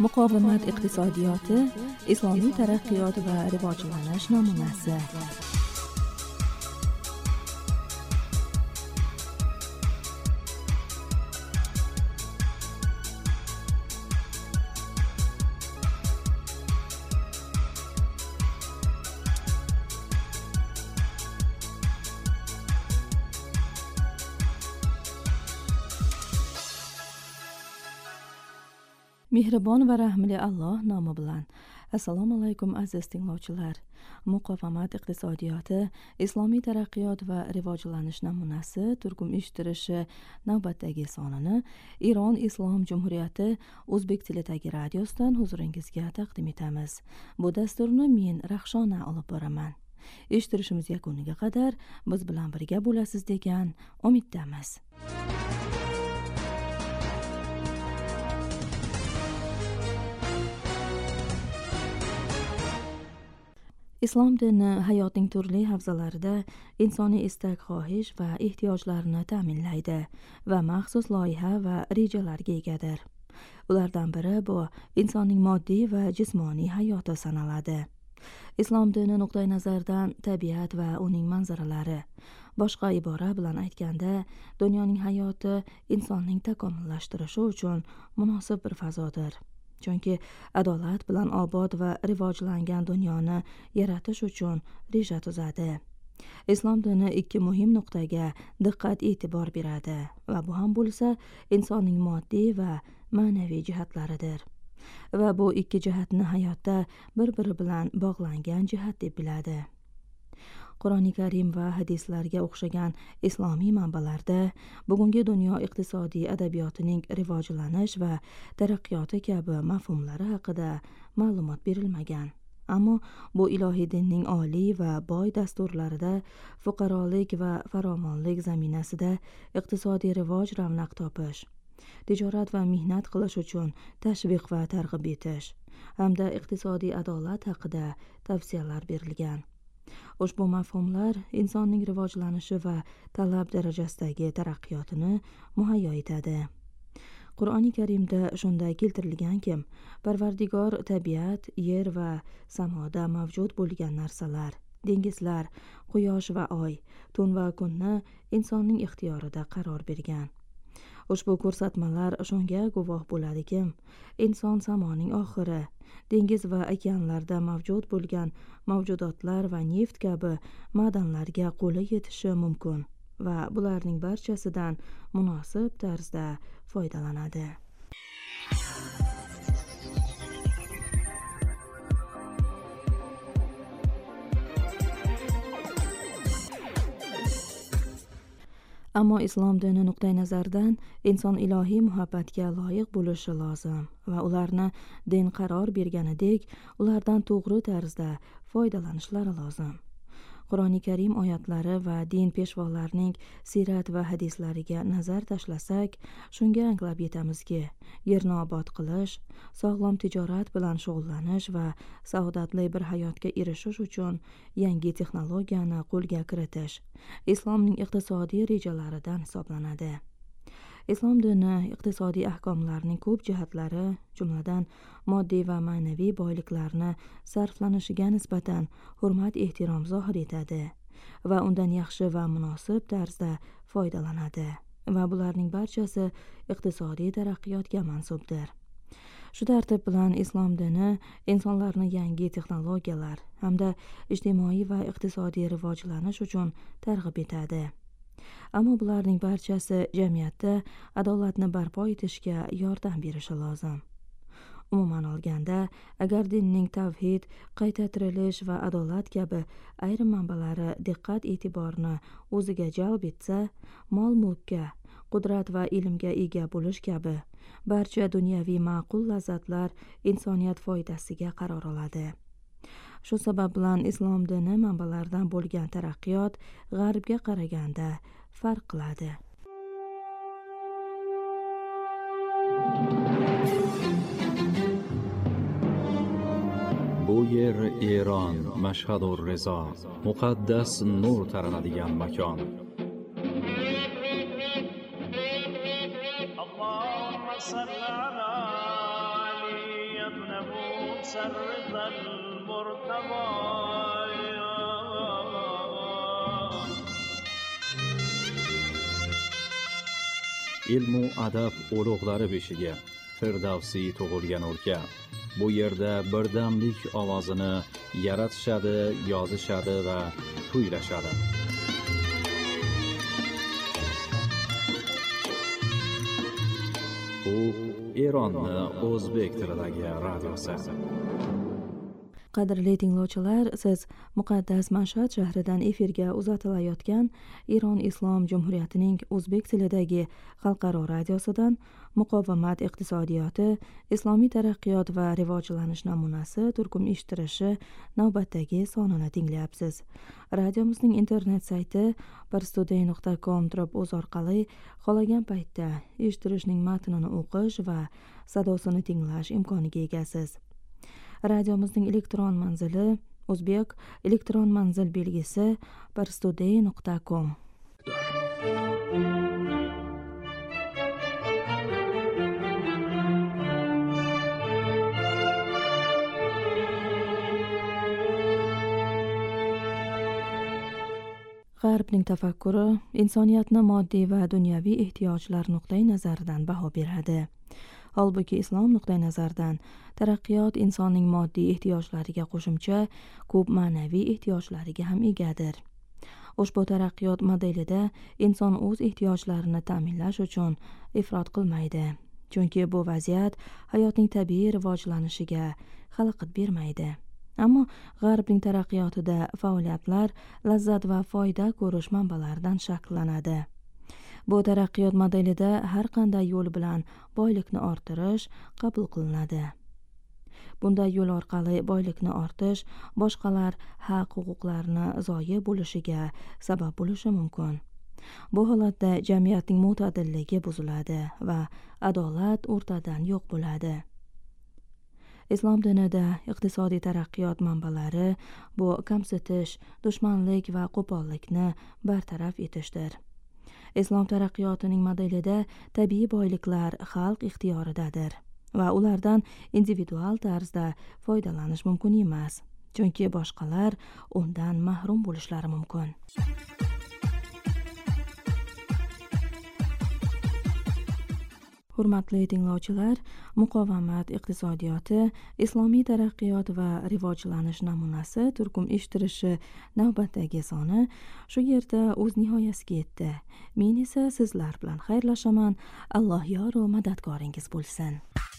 muqovamat iqtisodiyoti, islomiy taraqqiyot va rivojlanish namunasi. Mehribon va rahmli Alloh nomi bilan. Assalomu alaykum aziz tinglovchilar. Muqovamat iqtisodiyoti, islomiy taraqqiyot va rivojlanish namunasi turkum eshittirishi navbatdagi sonini Iron Islom Jumhuriyati o'zbek tilidagi radiosidan huzuringizga taqdim etamiz. Bu dasturni men Rahshona olib boraman. Eshittirishimiz yakuniga qadar biz bilan birga bo'lasiz degan umiddamiz. Islom dini hayotning turli havzalarida insoniy istak, xohish va ehtiyojlarini ta'minlaydi va maxsus loyiha va rejalarga egadir. Ulardan biri bu insonning moddiy va jismoniy hayoti sanaladi. Islom dini nuqtai nazaridan tabiat va uning manzaralari, boshqa ibora bilan aytganda, dunyoning hayoti insonning takomillashtirishi uchun munosib bir fazodir. Chunki adolat bilan obod va rivojlangan dunyoni yaratish uchun reja tuzadi. Islom dini ikki muhim nuqtaga diqqat e'tibor beradi va bu ham bo'lsa insonning moddiy va ma'naviy jihatlaridir. Va bu ikki jihatni hayotda bir-biri bilan bog'langan jihat deb biladi. Qur'oni Karim va hadislarga o'xshagan islomiy manbalarda bugungi dunyo iqtisodiy adabiyotining rivojlanish va taraqqiyoti kabi mafhumlari haqida ma'lumot berilmagan. Ammo bu ilohiy dinning oliy va boy dasturlarida fuqarolik va farovonlik zaminasida iqtisodiy rivoj ravnaq topish, tijorat va mehnat qilish uchun tashviq va targ'ib etish hamda iqtisodiy adolat haqida tavsiyalar berilgan. Ushbu mafhumlar insonning rivojlanishi va talab darajasidagi taraqqiyotini muhayyo etadi. Qur'oni Karimda shunday keltirilganki, Parvardigor tabiat, yer va samoda mavjud bo'lgan narsalar, dengizlar, quyosh va oy, tun va kunni insonning ixtiyorida qaror bergan. Ushbu ko'rsatmalar shunga guvoh bo'ladiki, inson samoning oxiri, dengiz va okeanlarda mavjud bo'lgan mavjudotlar va neft kabi ma'danlarga qo'li yetishi mumkin va bularning barchasidan munosib tarzda foydalanadi. Ammo islom dini nuqtai nazaridan inson ilohiy muhabbatga loyiq bo'lishi lozim va ularni din qaror berganidek ulardan to'g'ri tarzda foydalanishlari lozim. Qur'oni Karim oyatlari va din peshvolarining siyrat va hadislariga nazar tashlasak, shunga anglab yetamizki, yerni obod qilish, sog'lom tijorat bilan shug'ullanish va saodatli bir hayotga erishish uchun yangi texnologiyani qo'lga kiritish islomning iqtisodiy rejalaridan hisoblanadi. Islom dini iqtisodiy ahkomlarning ko'p jihatlari, jumladan moddiy va ma'naviy boyliklarni sarflanishiga nisbatan hurmat-ehtirom zohir etadi va undan yaxshi va munosib tarzda foydalanadi va bularning barchasi iqtisodiy taraqqiyotga mansubdir. Shu tartib bilan islom dini insonlarni yangi texnologiyalar hamda ijtimoiy va iqtisodiy rivojlanish uchun targ'ib etadi. Ammo bularning barchasi jamiyatda adolatni barpo etishga yordam berishi lozim. Umuman olganda, agar dinning tavhid, qayta tirilish va adolat kabi ayrim manbalari diqqat e'tiborni o'ziga jalb etsa, mol-mulkka, qudrat va ilmga ega bo'lish kabi barcha dunyoviy ma'qul lazzatlar insoniyat foydasiga qaror oladi. Shu sabab bilan islom dini manbalaridan bo'lgan taraqqiyot g'arbga qaraganda farq qiladi. Bu yer Eron, Mashhad-ur Rizo, muqaddas nur taranadigan makon. نمود سر المرتضی ilmu adab ulug'lari beshiga Firdavsiy tug'ilgan o'lka. Bu yerda birdamlik ovozini yaratishadi, yozishadi va kuylashadi. Bu Eronning o'zbek tilidagi radiosi. Qadrli tinglovchilar, siz muqaddas Mashhad shahridan efirga uzatilayotgan Iron Islom Jumhuriyatining o'zbek tilidagi xalqaro radiosidan muqovamat iqtisodiyoti, islomiy taraqqiyot va rivojlanish namunasi turkum eshittirishi navbatdagi sonini tinglayapsiz. Radiomizning internet sayti parstoday.com/o'z orqali xohlagan paytda eshittirishning matnini o'qish va sadosini tinglash imkoniga egasiz. Radiomizning elektron manzili o'zbek elektron manzil belgisi parstoday.com. G'arbning tafakkuri insoniyatni moddiy va dunyoviy ehtiyojlar nuqtai nazaridan baho beradi. Holbuki islom nuqtai nazaridan taraqqiyot insonning moddiy ehtiyojlariga qo'shimcha ko'p ma'naviy ehtiyojlariga ham egadir. Ushbu taraqqiyot modelida inson o'z ehtiyojlarini ta'minlash uchun ifrot qilmaydi. Chunki bu vaziyat hayotning tabiiy rivojlanishiga xalaqit bermaydi. Ammo g'arbning taraqqiyotida faoliyatlar lazzat va foyda ko'rish manbalaridan shakllanadi. Bu taraqqiyot modelida har qanday yo'l bilan boylikni orttirish qabul qilinadi. Bunday yo'l orqali boylikni ortish boshqalar haq-huquqlarini zoyi bo'lishiga sabab bo'lishi mumkin. Bu holatda jamiyatning mo'tadilligi buziladi va adolat o'rtadan yo'q bo'ladi. Islom dinida iqtisodiy taraqqiyot manbalari bu kamsitish, dushmanlik va qo'pollikni bartaraf etishdir. Islom taraqqiyotining modelida tabiiy boyliklar xalq ixtiyoridadir va ulardan individual tarzda foydalanish mumkin emas, chunki boshqalar undan mahrum bo'lishlari mumkin. Hurmatli tinglovchilar, muqovamat iqtisodiyoti, islomiy taraqqiyot va rivojlanish namunasi turkum eshittirishi navbatdagi soni shu yerda o'z nihoyasiga yetdi. Men esa sizlar bilan xayrlashaman. Alloh yor va madadkoringiz bo'lsin.